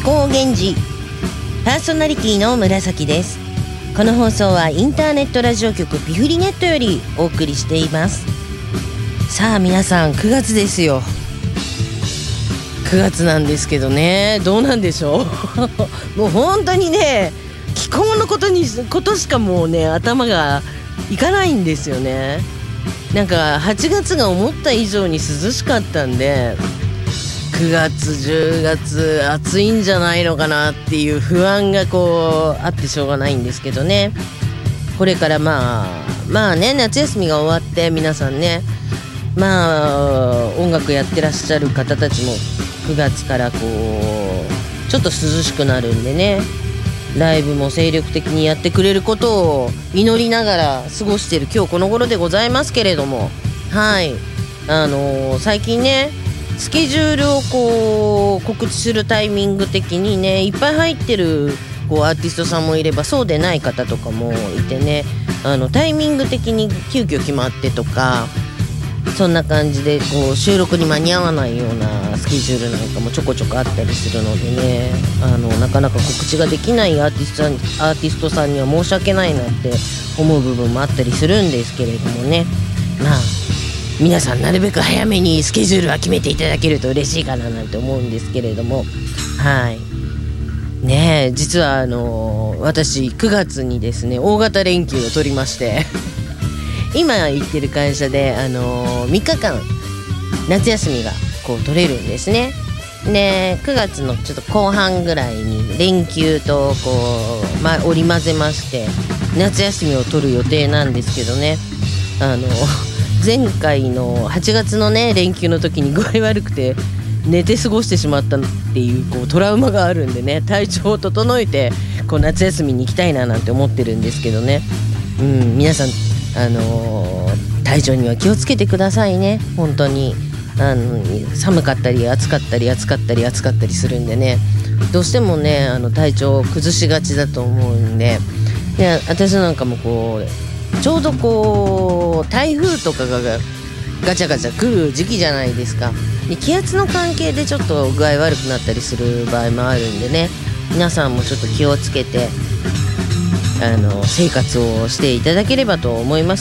高源氏、パーソナリティの紫です。この放送はインターネットラジオ局ピフリネットよりお送りしています。さあ皆さん、9月ですよ。9月なんですけどね、どうなんでしょうもう本当にね、気候のことしかもうね頭がいかないんですよね。なんか8月が思った以上に涼しかったんで、9月10月暑いんじゃないのかなっていう不安がこうあってしょうがないんですけどね。これからまあね、夏休みが終わって皆さんね、音楽やってらっしゃる方たちも9月からこうちょっと涼しくなるんでね、ライブも精力的にやってくれることを祈りながら過ごしている今日この頃でございますけれども、はい、最近ねスケジュールをこう告知するタイミング的にね、いっぱい入ってるこうアーティストさんもいればそうでない方とかもいてね、タイミング的に急遽決まってとか、そんな感じでこう収録に間に合わないようなスケジュールなんかもちょこちょこあったりするのでね、なかなか告知ができないアーティストさんには申し訳ないなって思う部分もあったりするんですけれどもね、皆さんなるべく早めにスケジュールは決めていただけると嬉しいかななんて思うんですけれども、はいねえ、実は私9月にですね大型連休を取りまして今行ってる会社で3日間夏休みがこう取れるんですね。で9月のちょっと後半ぐらいに連休とこう、織り交ぜまして夏休みを取る予定なんですけどね、前回の8月のね連休の時に具合悪くて寝て過ごしてしまったっていう、こうトラウマがあるんでね、体調を整えてこう夏休みに行きたいななんて思ってるんですけどね、皆さん体調には気をつけてくださいね。本当に寒かったり暑かったりするんでね、どうしてもね体調を崩しがちだと思うんで、私なんかもこうちょうどこう台風とかがガチャガチャ来る時期じゃないですか。で気圧の関係でちょっと具合悪くなったりする場合もあるんでね、皆さんもちょっと気をつけて生活をしていただければと思います。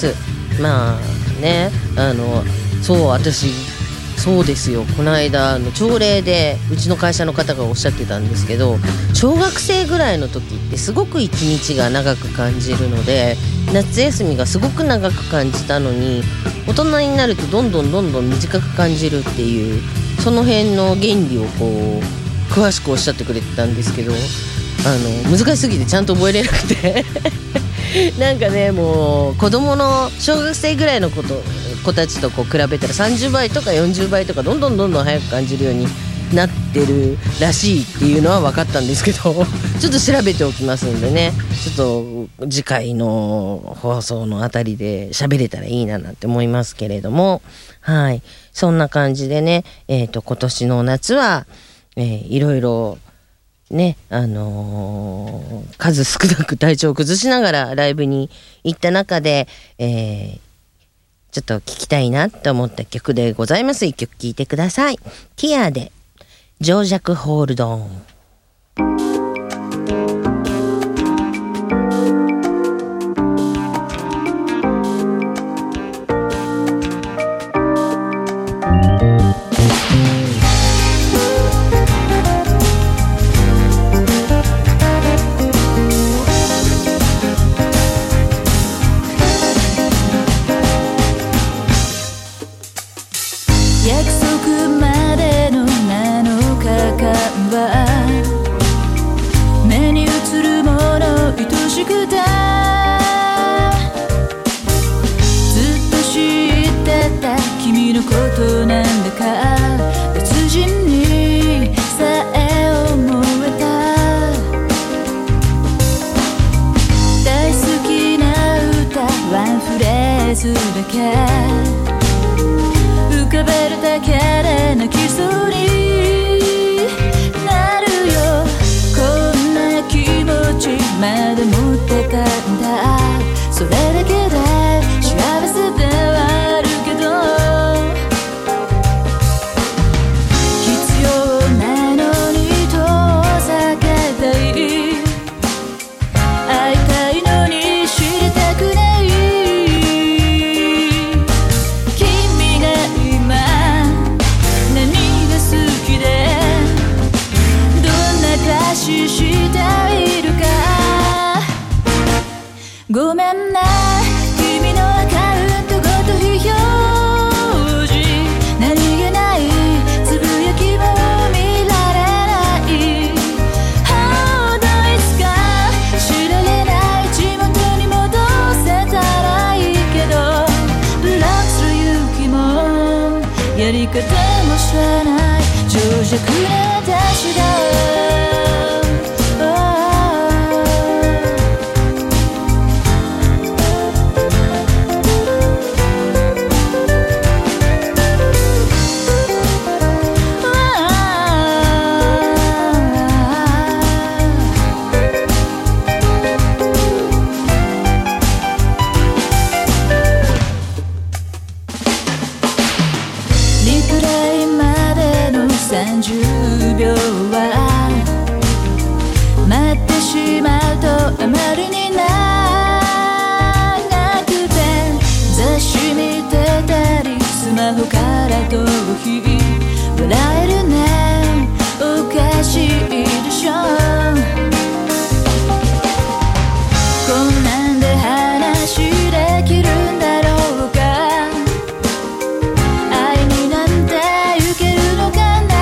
私そうですよ、この間朝礼でうちの会社の方がおっしゃってたんですけど、小学生ぐらいの時ってすごく一日が長く感じるので、夏休みがすごく長く感じたのに大人になるとどんどん短く感じるっていう、その辺の原理をこう詳しくおっしゃってくれてたんですけど、難しすぎてちゃんと覚えれなくてなんかね、もう子供の小学生ぐらいの子たちとこう比べたら30倍とか40倍とかどんどん早く感じるようになってるらしいっていうのは分かったんですけどちょっと調べておきますんでね、ちょっと次回の放送のあたりで喋れたらいいななんて思いますけれども、はい、そんな感じでね、今年の夏はいろいろね、数少なく体調を崩しながらライブに行った中で、ちょっと聴きたいなと思った曲でございます。一曲聴いてください。ティアで情弱ホールドオン。 約束までの7日間は目に映るもの愛しくて、ずっと知ってた君のことなんだか別人にさえ思えた。大好きな歌ワンフレーズだけ浮かべるだけで泣きそうになるよ。こんな気持ちまで持ってたんだ。それだけで幸せではあるけど、必要なのに遠ざやり方も知らない情弱な私だ30秒は待ってしまうとあまりに長くて雑誌見てたりスマホから逃避笑えるねおかしいでしょこんなんで話できるんだろうか愛になんて受けるのか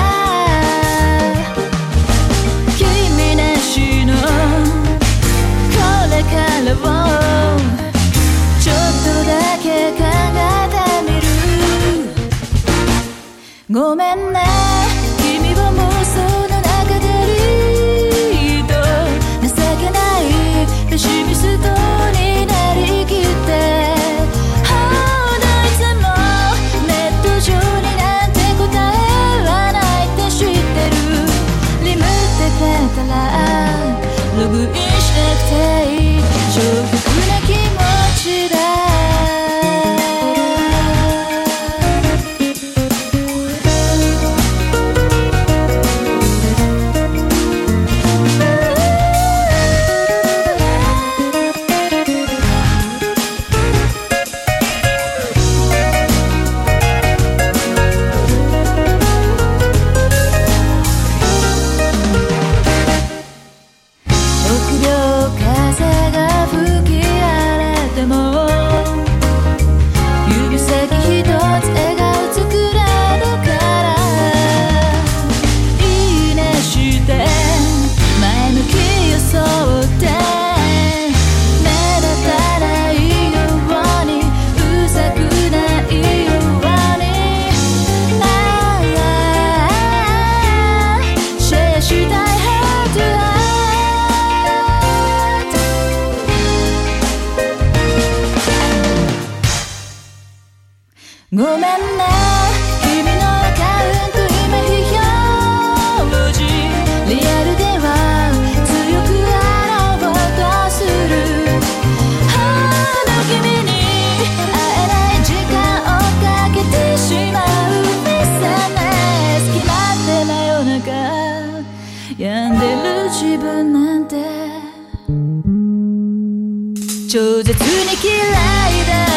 ちょっとだけ考えてみるごめんね君は妄想の中でリード情けないペシミストになりきってどいつもネット上になんて答えはないって知ってるリムってくれたらログインしなくていい重複な気持ちだごめんね君のアカウント今非表示リアルでは強くあろうとする君に会えない時間をかけてしまう SNS 決まって真夜中病んでる自分なんて超絶に嫌いだ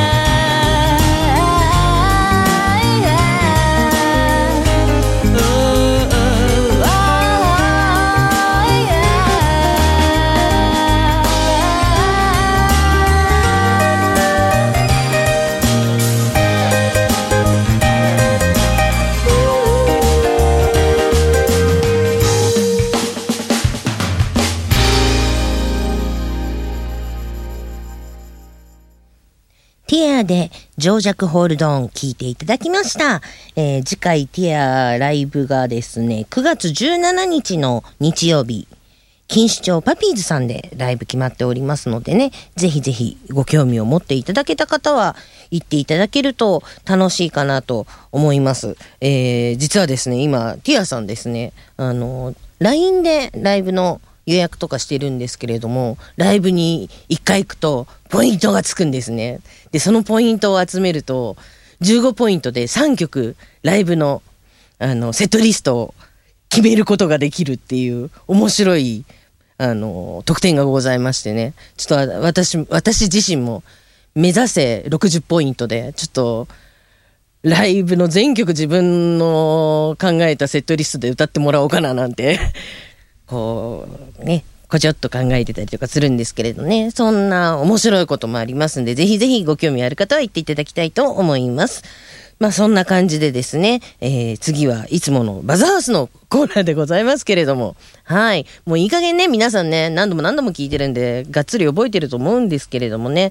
ティアで情弱ホールドオン聞いていただきました。次回ティアライブがですね、9月17日の日曜日、錦糸町パピーズさんでライブ決まっておりますのでね、ぜひぜひご興味を持っていただけた方は行っていただけると楽しいかなと思います。実はですね、今ティアさんですね、LINE でライブの予約とかしてるんですけれども、ライブに1回行くとポイントがつくんですね。でそのポイントを集めると15ポイントで3曲ライブのセットリストを決めることができるっていう面白い特典がございましてね、ちょっと私自身も目指せ60ポイントでちょっとライブの全曲自分の考えたセットリストで歌ってもらおうかななんてこうね、こちょっと考えてたりとかするんですけれどね、そんな面白いこともありますんで、ぜひぜひご興味ある方は行っていただきたいと思います。まあそんな感じでですね、次はいつものバズハウスのコーナーでございますけれども、はい、もういい加減ね、皆さんね、何度も聞いてるんでがっつり覚えてると思うんですけれどもね、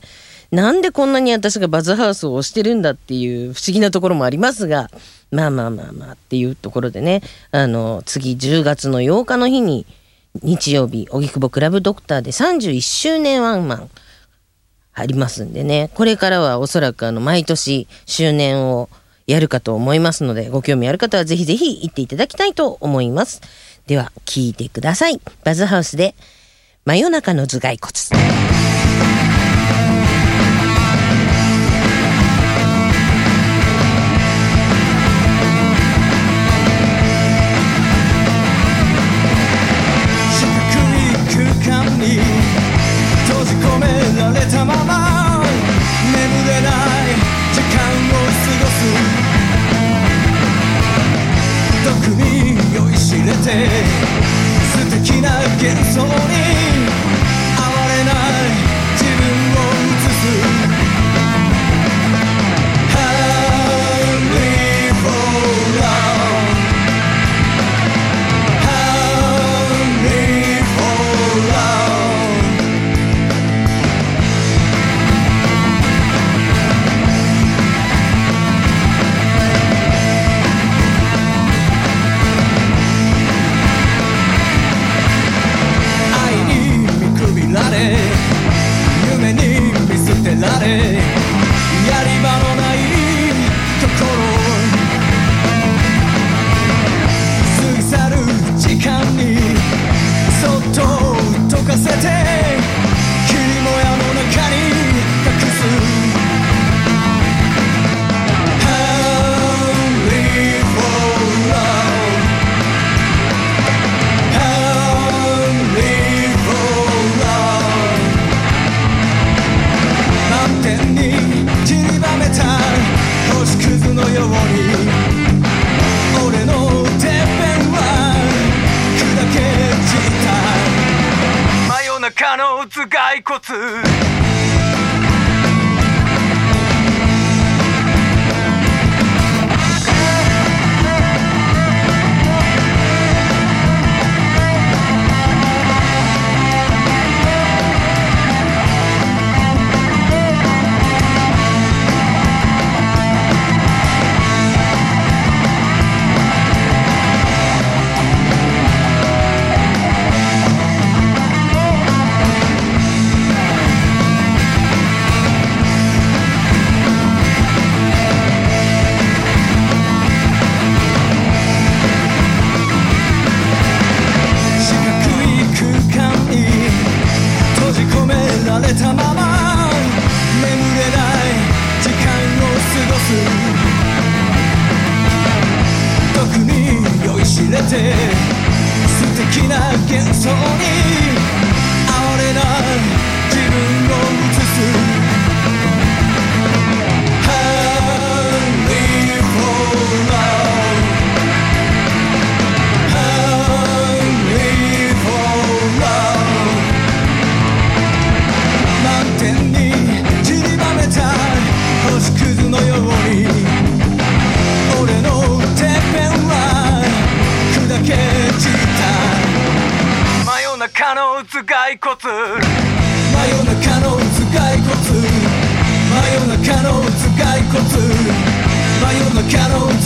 なんでこんなに私がバズハウスを推してるんだっていう不思議なところもありますが、まあっていうところでね、次10月の8日の日に日曜日荻窪クラブドクターで31周年ワンマンありますんでね、これからはおそらく毎年周年をやるかと思いますので、ご興味ある方はぜひぜひ行っていただきたいと思います。では聞いてください。バズハウスで真夜中の頭蓋骨。 閉じ込められたまま眠れない時間を過ごす、特に酔いしれて素敵な幻想に哀れない自分を映す。 Hurry for love, Hurry for love。夢に見捨てられ、やり場のないところ、過ぎ去る時間にそっと溶かせて霧もやの中に隠す。 Hurry for love, Hurry for love。満天に散りばめた星屑のように俺のてっぺんは砕け散った真夜中の頭蓋骨。られたまま眠れない時間を過ごす、特に酔いしれて素敵な幻想に哀れない自分を映す。 Hurry for love, Hurry for love。満天に散りばめた星屑のように俺のてっぺんは砕け散った真夜中の頭蓋骨、真夜中の頭蓋骨、真夜中の頭蓋骨、真夜中の頭蓋骨。